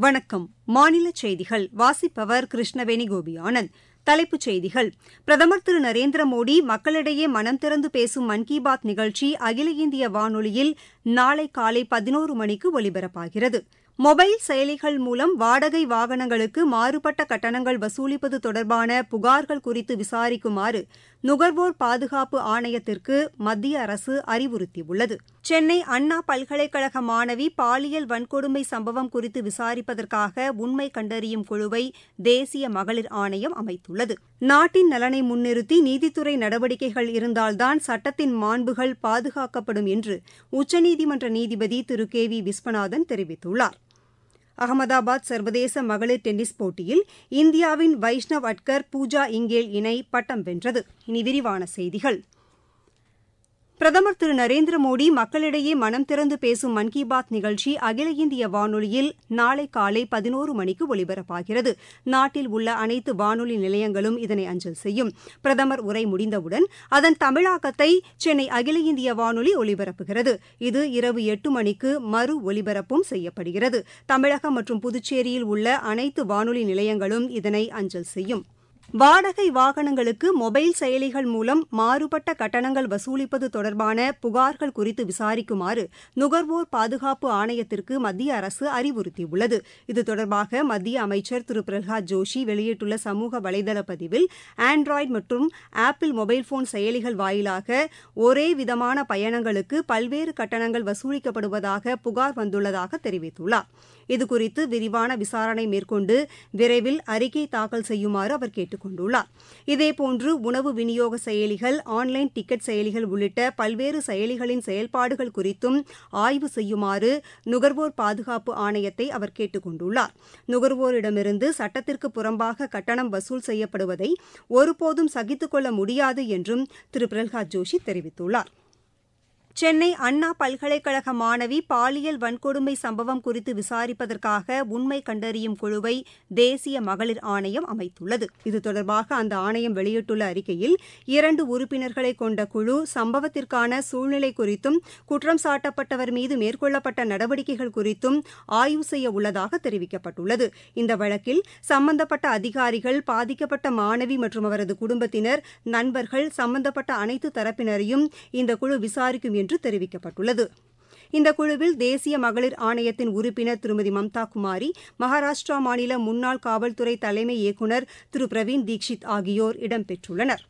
வணக்கம். மாநில செய்திகள் வாசிப்பவர் கிருஷ்ணவேணி கோபியானந்த். தலைப்புச் செய்திகள்: பிரதமர் திரு நரேந்திரமோடி மக்களிடையே மனம் திறந்து பேசும் மன் கி பாத் நிகழ்ச்சி அகில இந்திய வானொலியில் நாளை காலை 11 மணிக்கு ஒலிபரப்பாகிறது. மொபைல் செயலிகள் மூலம் வாடகை வாகனங்களுக்கு மாறுபட்ட கட்டணங்கள் வசூலிப்பது தொடர்பான புகார்கள் குறித்து விசாரிக்குமாறு நுகர்வோர் பாதுகாப்பு ஆணையத்திற்கு மத்திய அரசு அறிவுறுத்தியுள்ளது. சென்னை அண்ணா பல்கலைக்கழக மாணவி பாலியல் வன்கொடுமை சம்பவம் குறித்து விசாரிப்பதற்காக உண்மை கண்டறியும் குழுவை தேசிய மகளிர் ஆணையம் அமைத்துள்ளது. நாட்டின் நலனை முன்னிறுத்தி நீதித்துறை நடவடிக்கைகள் இருந்தால்தான் சட்டத்தின் மாண்புகள் பாதுகாக்கப்படும் என்று உச்சநீதிமன்ற நீதிபதி திரு கே வி விஸ்வநாதன் தெரிவித்துள்ளார். அகமதாபாத் சர்வதேச மகளிர் டென்னிஸ் போட்டியில் இந்தியாவின் வைஷ்ணவ் அட்கர் பூஜா இங்கேல் இணை பட்டம் வென்றது. இனி விரிவான செய்திகள். பிரதமர் திரு நரேந்திரமோடி மக்களிடையே மனம் திறந்து பேசும் மன் கி பாத் நிகழ்ச்சி அகில இந்திய வானொலியில் நாளை காலை 11 மணிக்கு ஒலிபரப்பாகிறது. நாட்டில் உள்ள அனைத்து வானொலி நிலையங்களும் இதனை அஞ்சல் செய்யும். பிரதமர் உரை முடிந்தவுடன் அதன் தமிழாக்கத்தை சென்னை அகில இந்திய வானொலி ஒலிபரப்புகிறது. இது இரவு 8 மணிக்கு மறு ஒலிபரப்பும் செய்யப்படுகிறது. தமிழகம் மற்றும் புதுச்சேரியில் உள்ள அனைத்து வானொலி நிலையங்களும் இதனை அஞ்சல் செய்யும். வாடகை வாகனங்களுக்கு மொபைல் செயலிகள் மூலம் மாறுபட்ட கட்டணங்கள் வசூலிப்பது தொடர்பான புகார்கள் குறித்து விசாரிக்குமாறு நுகர்வோர் பாதுகாப்பு ஆணையத்திற்கு மத்திய அரசு அறிவுறுத்தியுள்ளது. இது தொடர்பாக மத்திய அமைச்சர் திரு பிரகலாத் ஜோஷி வெளியிட்டுள்ள சமூக வலைதள பதிவில், ஆண்ட்ராய்டு மற்றும் ஆப்பிள் மொபைல் போன் செயலிகள் வாயிலாக ஒரே விதமான பயணங்களுக்கு பல்வேறு கட்டணங்கள் வசூலிக்கப்படுவதாக புகார் வந்துள்ளதாக தெரிவித்துள்ளார். இதுகுறித்து விரிவான விசாரணை மேற்கொண்டு விரைவில் அறிக்கை தாக்கல் செய்யுமாறு அவர் கேட்டுக் கொண்டுள்ளார். இதேபோன்று உணவு விநியோக செயலிகள், ஆன்லைன் டிக்கெட் செயலிகள் உள்ளிட்ட பல்வேறு செயலிகளின் செயல்பாடுகள் குறித்தும் ஆய்வு செய்யுமாறு நுகர்வோர் பாதுகாப்பு ஆணையத்தை அவர் கேட்டுக் கொண்டுள்ளார். நுகர்வோரிடமிருந்து சட்டத்திற்கு புறம்பாக கட்டணம் வசூல் செய்யப்படுவதை ஒருபோதும் சகித்துக் கொள்ள முடியாது என்றும் திரு பிரகலாத் ஜோஷி தெரிவித்துள்ளார். சென்னை அண்ணா பல்கலைக்கழக மாணவி பாலியல் வன்கொடுமை சம்பவம் குறித்து விசாரிப்பதற்காக உண்மை கண்டறியும் குழுவை தேசிய மகளிர் ஆணையம் அமைத்துள்ளது. இது தொடர்பாக அந்த ஆணையம் வெளியிட்டுள்ள அறிக்கையில், 2 உறுப்பினர்களை கொண்ட குழு சம்பவத்திற்கான சூழ்நிலை குறித்தும் குற்றம் சாட்டப்பட்டவர் மீது மேற்கொள்ளப்பட்ட நடவடிக்கைகள் குறித்தும் ஆய்வு செய்ய உள்ளதாக தெரிவிக்கப்பட்டுள்ளது. இந்த வழக்கில் சம்பந்தப்பட்ட அதிகாரிகள், பாதிக்கப்பட்ட மாணவி மற்றும் அவரது குடும்பத்தினர், நண்பர்கள், சம்பந்தப்பட்ட அனைத்து தரப்பினரையும் இந்த குழு விசாரிக்கும் என்று தெரிவிக்கப்பட்டுள்ளது. இந்த குழுவில் தேசிய மகளிர் ஆணையத்தின் உறுப்பினர் திருமதி மம்தா குமாரி, மகாராஷ்டிரா மாநில முன்னாள் காவல்துறை தலைமை இயக்குநர் திரு பிரவீன் தீக்ஷித் ஆகியோர் இடம்பெற்றுள்ளனர்.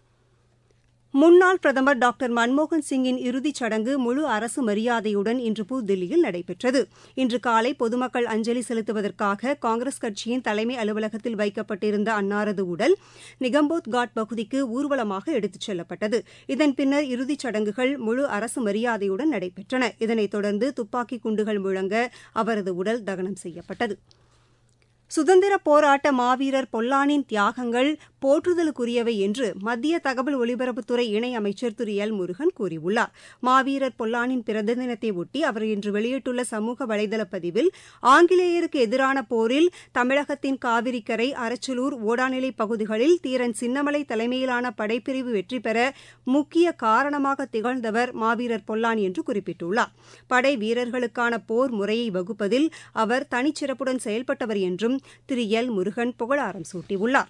முன்னாள் பிரதமர் டாக்டர் மன்மோகன் சிங்கின் இறுதிச் சடங்கு முழு அரசு மரியாதையுடன் இன்று புதுதில்லியில் நடைபெற்றது. இன்று காலை பொதுமக்கள் அஞ்சலி செலுத்துவதற்காக காங்கிரஸ் கட்சியின் தலைமை அலுவலகத்தில் வைக்கப்பட்டிருந்த அன்னாரது உடல் நிகம்போத் காட் பகுதிக்கு ஊர்வலமாக எடுத்துச் செல்லப்பட்டது. இதன் பின்னர் இறுதிச் சடங்குகள் முழு அரசு மரியாதையுடன் நடைபெற்றன. இதனைத் தொடர்ந்து துப்பாக்கிக் குண்டுகள் முழங்க அவரது உடல் தகனம் செய்யப்பட்டது. சுதந்திரப் போராட்ட மாவீரர் பொல்லானின் தியாகங்கள் போற்றுதலுக்குரியவை என்று மத்திய தகவல் ஒலிபரப்புத்துறை இணையமைச்சர் திரு எல் முருகன் கூறியுள்ளார். மாவீரர் பொல்லானின் பிறந்த தினத்தை ஒட்டி அவர் இன்று வெளியிட்டுள்ள சமூக வலைதள பதிவில், ஆங்கிலேயருக்கு எதிரான போரில் தமிழகத்தின் காவிரிக்கரை, அரச்சலூர், ஓடாநிலை பகுதிகளில் தீரன் சின்னமலை தலைமையிலான படைப்பிரிவு வெற்றி பெற முக்கிய காரணமாக திகழ்ந்தவர் மாவீரர் பொல்லான் என்று குறிப்பிட்டுள்ளார். படை வீரர்களுக்கான போர் முறையை வகுப்பதில் அவர் தனிச்சிறப்புடன் செயல்பட்டவர் என்றும் திரு எல் முருகன் புகழாரம் சூட்டியுள்ளார்.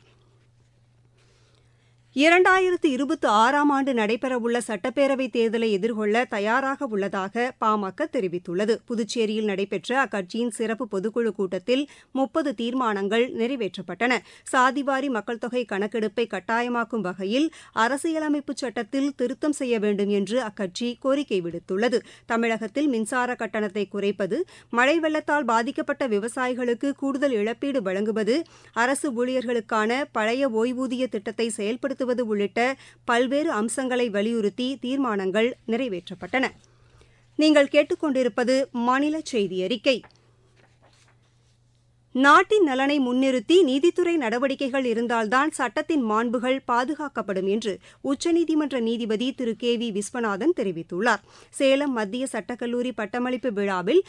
2026ஆம் ஆண்டு நடைபெறவுள்ள சட்டப்பேரவைத் தேர்தலை எதிர்கொள்ள தயாராக உள்ளதாக பாமக தெரிவித்துள்ளது. புதுச்சேரியில் நடைபெற்ற அக்கட்சியின் சிறப்பு பொதுக்குழு கூட்டத்தில் 30 தீர்மானங்கள் நிறைவேற்றப்பட்டன. சாதிவாரி மக்கள் தொகை கணக்கெடுப்பை கட்டாயமாக்கும் வகையில் அரசியலமைப்பு சட்டத்தில் திருத்தம் செய்ய வேண்டும் என்று அக்கட்சி கோரிக்கை விடுத்துள்ளது. தமிழகத்தில் மின்சார கட்டணத்தை குறைப்பது, மழை வெள்ளத்தால் பாதிக்கப்பட்ட விவசாயிகளுக்கு கூடுதல் இழப்பீடு வழங்குவது, அரசு ஊழியர்களுக்கான பழைய ஓய்வூதிய திட்டத்தை செயல்படுத்த உள்ளிட்ட பல்வேறு அம்சங்களை வலியுறுத்தி தீர்மானங்கள் நிறைவேற்றப்பட்டன. நீங்கள் கேட்டுக்கொண்டிருப்பது மாநில செய்தி அறிக்கை. நாட்டின் நலனை முன்னிறுத்தி நீதித்துறை நடவடிக்கைகள் இருந்தால்தான் சட்டத்தின் மாண்புகள் பாதுகாக்கப்படும் என்று உச்சநீதிமன்ற நீதிபதி திரு கே வி விஸ்வநாதன் தெரிவித்துள்ளார். சேலம் மத்திய சட்டக்கல்லூரி பட்டமளிப்பு விழாவில்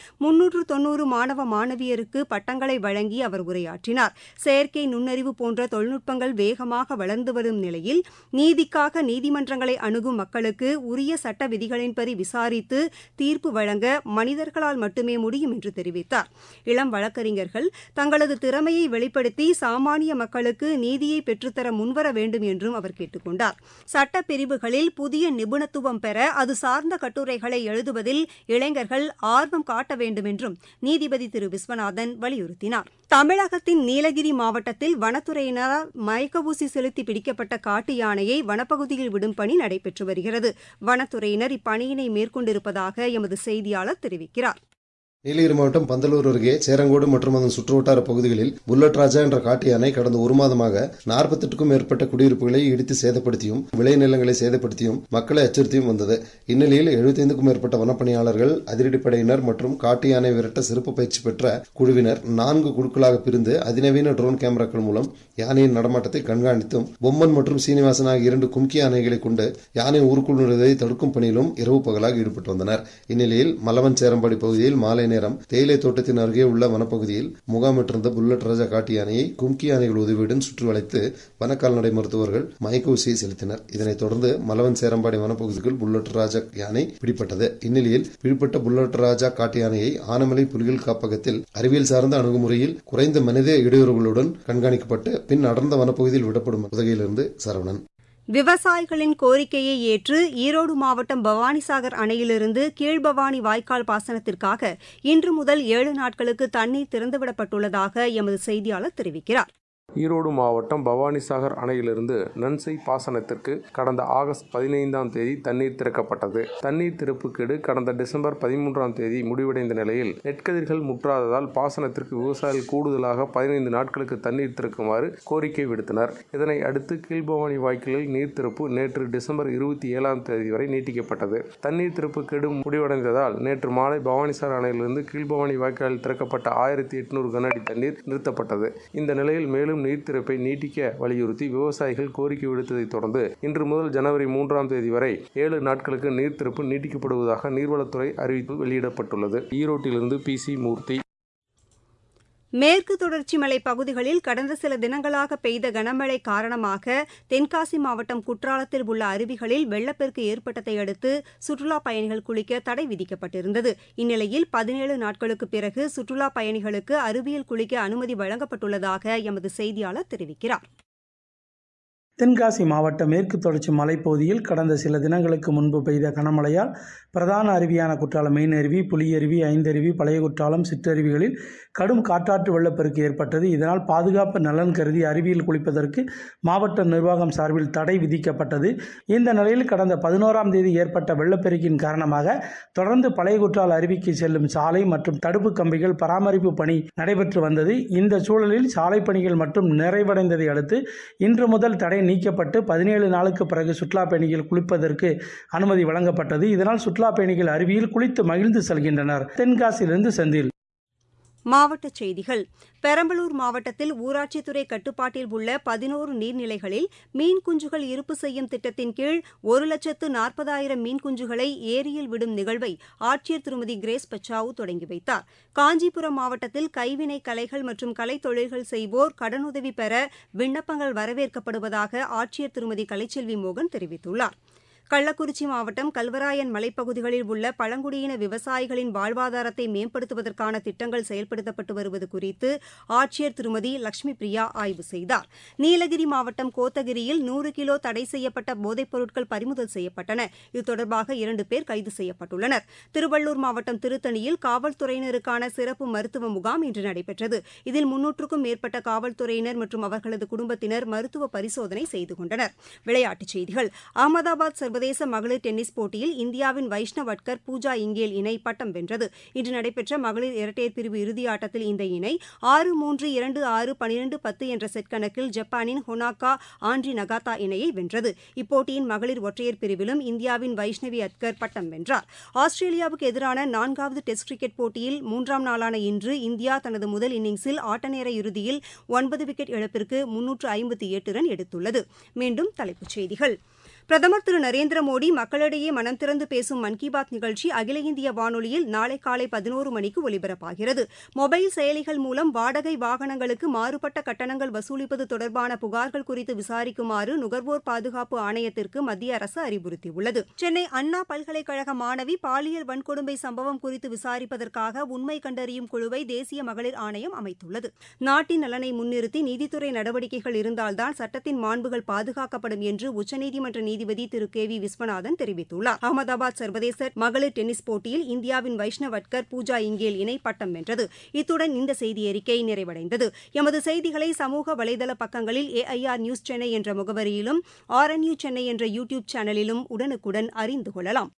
390 மாணவ மாணவியருக்கு பட்டங்களை வழங்கி அவர் உரையாற்றினார். செயற்கை நுண்ணறிவு போன்ற தொழில்நுட்பங்கள் வேகமாக வளர்ந்து வரும் நிலையில் நீதிக்காக நீதிமன்றங்களை அணுகும் மக்களுக்கு உரிய சட்ட விதிகளின்படி விசாரித்து தீர்ப்பு வழங்க மனிதர்களால் மட்டுமே முடியும் என்று தெரிவித்தார். இளம் வழக்கறிஞர்கள் தங்களது திறமையை வெளிப்படுத்தி சாமானிய மக்களுக்கு நீதியை பெற்றுத்தர முன்வர வேண்டும் என்றும் அவர் கேட்டுக் கொண்டார். சட்டப் பிரிவுகளில் புதிய நிபுணத்துவம் பெற அது சார்ந்த கட்டுரைகளை எழுதுவதில் இளைஞர்கள் ஆர்வம் காட்ட வேண்டும் என்றும் நீதிபதி திரு விஸ்வநாதன் வலியுறுத்தினார். தமிழகத்தின் நீலகிரி மாவட்டத்தில் வனத்துறையினரால் மயக்க ஊசி செலுத்தி பிடிக்கப்பட்ட காட்டு யானையை வனப்பகுதியில் விடும் பணி நடைபெற்று வருகிறது. வனத்துறையினர் இப்பணியினை மேற்கொண்டிருப்பதாக எமது செய்தியாளர் தெரிவிக்கிறார். நீலகிரி மாவட்டம் பந்தலூர் அருகே சேரங்கோடு மற்றும் அதன் சுற்றுவட்டார பகுதிகளில் புல்லட் ராஜா என்ற காட்டு யானை கடந்த ஒரு மாதமாக 48க்கும் மேற்பட்ட குடியிருப்புகளை இடித்து சேதப்படுத்தியும் விளைநிலங்களை சேதப்படுத்தியும் மக்களை அச்சுறுத்தியும் வந்தது. இந்நிலையில் 75க்கும் மேற்பட்ட வனப்பணியாளர்கள், அதிரடிப்படையினர் மற்றும் காட்டு யானை விரட்ட சிறப்பு பயிற்சி பெற்ற குழுவினர் 4 குழுக்களாக பிரிந்து அதிநவீன ட்ரோன் கேமராக்கள் மூலம் யானையின் நடமாட்டத்தை கண்காணித்தும் பொம்மன் மற்றும் சீனிவாசன் ஆகிய 2 கும்கி யானைகளை கொண்டு யானை ஊருக்குள் நுழைவதை தடுக்கும் பணியிலும் இரவு பகலாக ஈடுபட்டு வந்தனர். இந்நிலையில் மலவன் சேரம்பாடி பகுதியில் மாலை நேரம் தேயிலை தோட்டத்தின் அருகே உள்ள வனப்பகுதியில் முகாமிட்டிருந்த புல்லட் ராஜா காட்டு யானையை கும்கி யானைகள் உதவியுடன் சுற்றி வளைத்து வன கால்நடை மருத்துவர்கள் மயக்க ஊசியை செலுத்தினர். இதனைத் தொடர்ந்து மலவன் சேரம்பாடி வனப்பகுதிக்குள் புல்லட் ராஜா யானை பிடிப்பட்டது. இந்நிலையில் பிடிப்பட்ட புல்லட் ராஜா காட்டு யானையை ஆனமலை புலிகள் காப்பகத்தில் அறிவியல் சார்ந்த அணுகுமுறையில் குறைந்த மனித இடையூறுகளுடன் கண்காணிக்கப்பட்டு பின் அடர்ந்த வனப்பகுதியில் விடப்படும் உதகையிலிருந்து சரவணன். விவசாயிகளின் கோரிக்கையை ஏற்று ஈரோடு மாவட்டம் பவானிசாகர் அணையிலிருந்து கீழ்பவானி வாய்க்கால் பாசனத்திற்காக இன்று முதல் 7 நாட்களுக்கு தண்ணீர் திறந்துவிடப்பட்டுள்ளதாக எமது செய்தியாளர் தெரிவிக்கிறார். ஈரோடு மாவட்டம் பவானிசாகர் அணையிலிருந்து நன்செய் பாசனத்திற்கு கடந்த ஆகஸ்ட் 15ஆம் தேதி தண்ணீர் திறக்கப்பட்டது. தண்ணீர் திறப்புக்கெடு கடந்த டிசம்பர் 13ஆம் தேதி முடிவடைந்த நிலையில் நெற்கதிர்கள் முற்றாததால் பாசனத்திற்கு விவசாயிகள் கூடுதலாக 15 நாட்களுக்கு தண்ணீர் திறக்குமாறு கோரிக்கை விடுத்தனர். இதனை அடுத்து கீழ்பவானி வாய்க்காலில் நீர் திறப்பு நேற்று டிசம்பர் 27ஆம் தேதி வரை நீட்டிக்கப்பட்டது. தண்ணீர் திறப்புக்கெடு முடிவடைந்ததால் நேற்று மாலை பவானிசாகர் அணையிலிருந்து கீழ்பவானி வாய்க்காலில் திறக்கப்பட்ட 1800 கன அடி தண்ணீர் நிறுத்தப்பட்டது. இந்த நிலையில் மேலும் நீர் திறப்பை நீட்டிக்க வலியுறுத்தி விவசாயிகள் கோரிக்கை விடுத்ததை தொடர்ந்து இன்று முதல் ஜனவரி 3ஆம் தேதி வரை 7 நாட்களுக்கு நீர் திறப்பு நீட்டிக்கப்படுவதாக நீர்வளத்துறை அறிவிப்பு வெளியிடப்பட்டுள்ளது. ஈரோட்டிலிருந்து PC மூர்த்தி. மேற்கு தொடர்ச்சி மலை பகுதிகளில் கடந்த சில தினங்களாக பெய்த கனமழை காரணமாக தென்காசி மாவட்டம் குற்றாலத்தில் உள்ள அருவிகளில் வெள்ளப்பெருக்கு ஏற்பட்டதை அடுத்து சுற்றுலாப் பயணிகள் குளிக்க தடை விதிக்கப்பட்டிருந்தது. இந்நிலையில் 17 நாட்களுக்கு பிறகு சுற்றுலாப் பயணிகளுக்கு அருவியில் குளிக்க அனுமதி வழங்கப்பட்டுள்ளதாக எமது செய்தியாளர் தெரிவிக்கிறார். தென்காசி மாவட்ட மேற்கு தொடர்ச்சி மலைப்பகுதியில் கடந்த சில தினங்களுக்கு முன்பு பெய்த கனமழையால் பிரதான அருவியான குற்றாலம் மெயின் அருவி, புலியருவி, ஐந்தருவி, பழைய குற்றாலம், சிற்றருவிகளில் கடும் காட்டாற்று வெள்ளப்பெருக்கு ஏற்பட்டது. இதனால் பாதுகாப்பு நலன் கருதி அருவியில் குளிப்பதற்கு மாவட்ட நிர்வாகம் சார்பில் தடை விதிக்கப்பட்டது. இந்த நிலையில் கடந்த 11ஆம் தேதி ஏற்பட்ட வெள்ளப்பெருக்கின் காரணமாக தொடர்ந்து பழைய குற்றால அருவிக்கு செல்லும் சாலை மற்றும் தடுப்பு கம்பிகள் பராமரிப்பு பணி நடைபெற்று வந்தது. இந்த சூழலில் சாலை பணிகள் மற்றும் நிறைவடைந்ததை அடுத்து இன்று முதல் தடை நீக்கப்பட்டு 17 நாளுக்கு பிறகு சுற்றுலா பயணிகள் குளிப்பதற்கு அனுமதி வழங்கப்பட்டது. இதனால் சுற்றுலா பயணிகள் அருவியில் குளித்து மகிழ்ந்து செல்கின்றனர். தென்காசியிலிருந்து செந்தில். மாவட்டச் செய்திகள். பெரம்பலூர் மாவட்டத்தில் ஊராட்சித்துறை கட்டுப்பாட்டில் உள்ள 11 நீர்நிலைகளில் மீன் குஞ்சுகள் இருப்பு செய்யும் திட்டத்தின் கீழ் 1,40,000 மீன் குஞ்சுகளை ஏரியில் விடும் நிகழ்வை ஆட்சியர் திருமதி கிரேஸ் பச்சாவு தொடங்கி வைத்தார். காஞ்சிபுரம் மாவட்டத்தில் கைவினை கலைகள் மற்றும் கலைத்தொழில்கள் செய்வோர் கடனுதவி பெற விண்ணப்பங்கள் வரவேற்கப்படுவதாக ஆட்சியர் திருமதி கலைச்செல்வி மோகன் தெரிவித்துள்ளார். கள்ளக்குறிச்சி மாவட்டம் கல்வராயன் மலைப்பகுதிகளில் உள்ள பழங்குடியின விவசாயிகளின் வாழ்வாதாரத்தை மேம்படுத்துவதற்கான திட்டங்கள் செயல்படுத்தப்பட்டு வருவது குறித்து ஆட்சியர் திருமதி லட்சுமி பிரியா ஆய்வு செய்தார். நீலகிரி மாவட்டம் கோத்தகிரியில் 100 கிலோ தடை செய்யப்பட்ட போதைப் பொருட்கள் பறிமுதல் செய்யப்பட்டன. இது தொடர்பாக 2 பேர் கைது செய்யப்பட்டுள்ளனர். திருவள்ளூர் மாவட்டம் திருத்தணியில் காவல்துறையினருக்கான சிறப்பு மருத்துவ முகாம் இன்று நடைபெற்றது. இதில் 300க்கும் மேற்பட்ட காவல்துறையினர் மற்றும் அவர்களது குடும்பத்தினர் மருத்துவ பரிசோதனை செய்து கொண்டனர். விளையாட்டுச் செய்திகள். அகமதாபாத் சர்வதேச மகளிர் டென்னிஸ் போட்டியில் இந்தியாவின் வைஷ்ணவ் வட்கர் பூஜா இங்கேல் இணை பட்டம் வென்றது. இன்று நடைபெற்ற மகளிர் இரட்டையர் பிரிவு இறுதியாட்டத்தில் இந்த இணை 6-3, 2-6, 12-10 என்ற செட் கணக்கில் ஜப்பானின் ஹொனாகா ஆண்ட்ரி நகாதா இணையை வென்றது. இப்போட்டியின் மகளிர் ஒற்றையர் பிரிவிலும் இந்தியாவின் வைஷ்ணவி அத்கர் பட்டம் வென்றார். ஆஸ்திரேலியாவுக்கு எதிரான 4வது டெஸ்ட் கிரிக்கெட் போட்டியில் 3ஆம் நாளான இன்று இந்தியா தனது முதல் இன்னிங்ஸில் ஆட்டநேர இறுதியில் 9 விக்கெட் இழப்பிற்கு 358 ரன் எடுத்துள்ளது. மீண்டும் தலைப்புச் செய்திகள். பிரதமர் திரு நரேந்திரமோடி மக்களிடையே மனம் திறந்து பேசும் மன் கி பாத் நிகழ்ச்சி அகில இந்திய வானொலியில் நாளை காலை 11 மணிக்கு ஒலிபரப்பாகிறது. மொபைல் செயலிகள் மூலம் வாடகை வாகனங்களுக்கு மாறுபட்ட கட்டணங்கள் வசூலிப்பது தொடர்பான புகார்கள் குறித்து விசாரிக்குமாறு நுகர்வோர் பாதுகாப்பு ஆணையத்திற்கு மத்திய அரசு அறிவுறுத்தியுள்ளது. சென்னை அண்ணா பல்கலைக்கழக மாணவி பாலியல் வன்கொடுமை சம்பவம் குறித்து விசாரிப்பதற்காக உண்மை கண்டறியும் குழுவை தேசிய மகளிர் ஆணையம் அமைத்துள்ளது. நாட்டின் நலனை முன்னிறுத்தி நீதித்துறை நடவடிக்கைகள் இருந்தால்தான் சட்டத்தின் மாண்புகள் பாதுகாக்கப்படும் என்று உச்சநீதிமன்ற நீதிபதி திரு கே வி விஸ்வநாதன் தெரிவித்துள்ளார். அகமதாபாத் சர்வதேச மகளிர் டென்னிஸ் போட்டியில் இந்தியாவின் வைஷ்ணவ் வட்கர் பூஜா இங்கேல் இணை பட்டம் வென்றது. இத்துடன் இந்த செய்தியறிக்கை நிறைவடைந்தது. எமது செய்திகளை சமூக வலைதள பக்கங்களில் AIR நியூஸ் சென்னை என்ற முகவரியிலும் RNU சென்னை என்ற யூடியூப் சேனலிலும் உடனுக்குடன் அறிந்து கொள்ளலாம்.